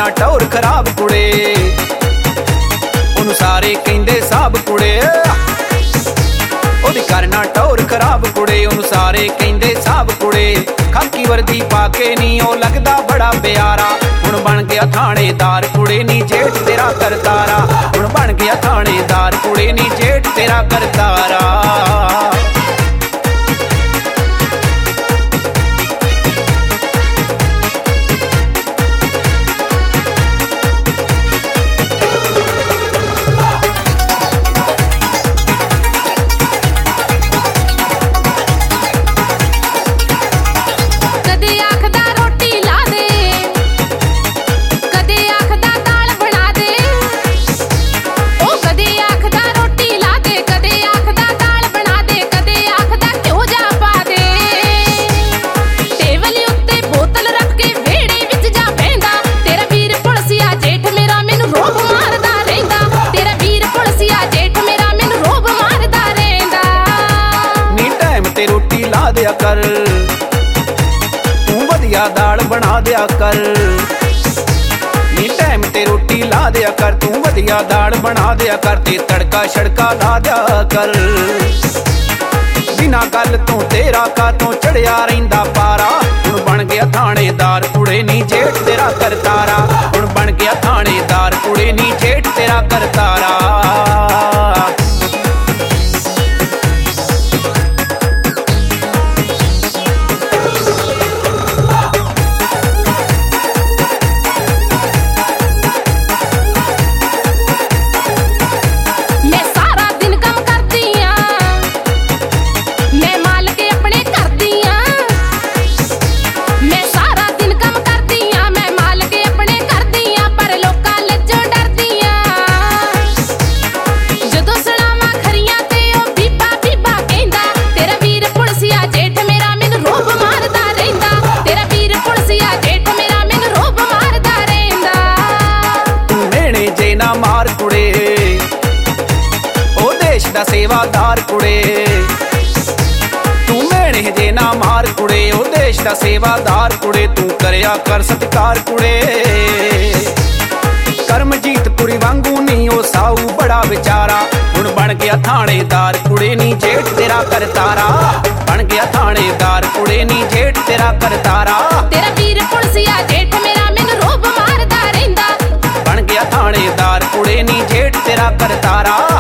ਕਰਨਾ ਟੌਰ ਖਰਾਬ ਕੁੜੇ ਉਹਨੂੰ ਸਾਰੇ ਕਹਿੰਦੇ ਸਾਬ ਕੁੜੇ ਉਹਦੀ ਕਰਨਾ ਟੌਰ ਖਰਾਬ ਕੁੜੇ ਉਹਨੂੰ ਸਾਰੇ ਕਹਿੰਦੇ ਸਾਬ ਕੁੜੇ ਖਾਕੀ ਵਰਦੀ ਪਾ ਕੇ ਨੀ ਉਹ ਲੱਗਦਾ ਬੜਾ ਪਿਆਰਾ ਹੁਣ ਬਣ ਗਿਆ ਥਾਣੇਦਾਰ ਕੁੜੇ ਨੀ ਜੇਠ ਤੇਰਾ ਕਰਤਾਰਾ ਹੁਣ ਬਣ ਗਿਆ ਥਾਣੇਦਾਰ ਕੁੜੇ ਨੀ ਜੇਠ ਤੇਰਾ ਕਰਤਾਰਾ ਦਿਆ ਕਰ ਤੂੰ ਵਧੀਆ ਦਾਲ ਬਣਾ ਦਿਆ ਕਰ ਨੀ ਟਾਈਮ ਤੇ ਰੋਟੀ ਲਾ ਦਿਆ ਕਰ ਤੂੰ ਵਧੀਆ ਦਾਲ ਬਣਾ ਦਿਆ ਕਰ ਤੇ ਤੜਕਾ ਛੜਕਾ ਲਾ ਦਿਆ ਕਰ ਬਿਨਾਂ ਗੱਲ ਤੋਂ ਤੇਰਾ ਕਾਤੋਂ ਚੜਿਆ ਰਹਿੰਦਾ ਪਾਰਾ ਹੁਣ ਬਣ ਗਿਆ ਥਾਣੇਦਾਰ ਕੁੜੇ ਨੀ ਜੇਠ ਤੇਰਾ ਕਰਤਾਰਾ ਹੁਣ ਬਣ ਗਿਆ ਥਾਣੇਦਾਰ ਕੁੜੇ ਨੀ ਜੇਠ ਤੇਰਾ ਕਰਤਾਰਾ ਮਾਰ ਕੁੜੇ ਉਹ ਦੇਸ਼ ਦਾ ਸੇਵਾਦਾਰ ਕੁੜੇ ਤੂੰ ਮੈਣੇ ਜੇ ਨਾ ਮਾਰ ਕੁੜੇ ਉਹ ਦੇਸ਼ ਦਾ ਸੇਵਾਦਾਰ ਕੁੜੇ ਤੂੰ ਕਰਿਆ ਕਰ ਸਤਿਕਾਰ ਕੁੜੇ ਕਰਮਜੀਤ ਪੁਰੀ ਵਾਂਗੂ ਨੀ ਉਹ ਸਾਊ ਬੜਾ ਵਿਚਾਰਾ ਹੁਣ ਬਣ ਗਿਆ ਥਾਣੇਦਾਰ ਕੁੜੇ ਨੀ ਜੇਠ ਤੇਰਾ ਕਰਤਾਰਾ ਬਣ ਗਿਆ ਥਾਣੇਦਾਰ ਕੁੜੇ ਨੀ ਜੇਠ ਤੇਰਾ ਕਰਤਾਰਾ ਤੇਰਾ ਵੀਰ ਪੁਲਸੀਆ ਜੇਠ ਮੇਰਾ ਮੈਨੂੰ ਰੋਬ ਮਾਰਦਾ ਰਹਿੰਦਾ ਬਣ ਗਿਆ ਥਾਣੇਦਾਰ ਕੁੜੇ ਨੀ ਜੇਠ ਤੇਰਾ ਕਰਤਾਰਾ